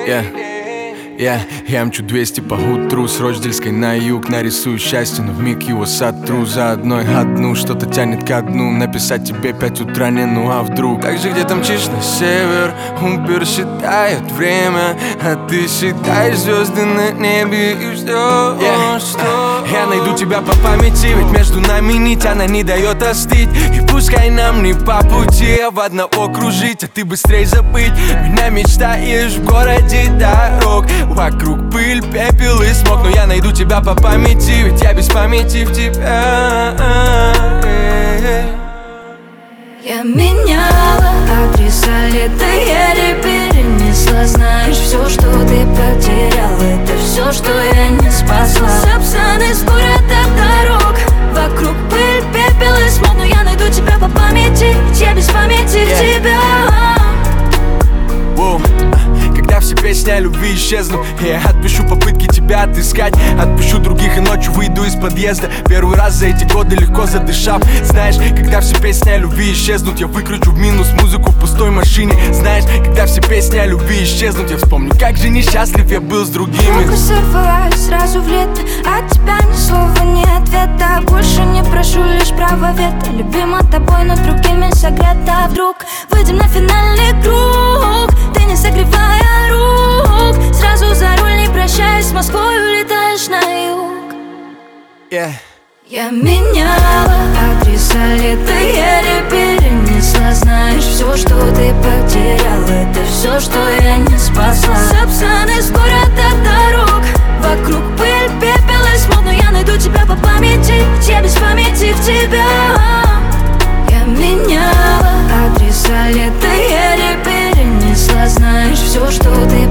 Я мчу 200 по утру с Рочдельской на юг. Нарисую счастье, но вмиг его сотру. За одну что-то тянет ко дну. Написать тебе 5 утра не, ну а вдруг. Так же где-то мчишь на север, Убер считает время, а ты считаешь звезды на небе и ждешь, что я найду тебя по памяти, ведь между нами нить, она не дает остыть. И пускай нам не по пути, а в одного кружить, а ты быстрей забыть. Меня мечтаешь в городе дорог, вокруг пыль, пепел и смог. Но я найду тебя по памяти, ведь я без памяти в тебя. Я меняла адреса, лето еле перенесла. Знаешь, все, что ты потерял, это все, что я не спасла. Сапсаны с города дорог, вокруг пыль, пепел и смог. Но я найду тебя по памяти, ведь я без памяти в тебя. Когда все песни о любви исчезнут, я отпишу попытки тебя отыскать. Отпущу других и ночью выйду из подъезда. Первый раз за эти годы легко задышав. Знаешь, когда все песни о любви исчезнут, я выкручу в минус музыку в пустой машине. Знаешь, когда все песни о любви исчезнут, я вспомню, как же несчастлив я был с другими. Руку сорвалась сразу в лето, от тебя ни слова, ни ответа. Больше не прошу, лишь право вето. Любима тобой, но другими согрета. Вдруг выйдем на финальный круг, ты не согревая рук. Сразу за руль, не прощаясь, с Москвой улетаешь на юг. Я меняла адреса, лето еле перенесла. Знаешь, все, что ты потерял, это все, что я не спасла. Сапсаны с города дорог, вокруг пыль, пепел и смог. Но я найду тебя по памяти, ведь я без памяти в тебя. Я меняла адреса, лето еле перенесла. Знаешь, все, что ты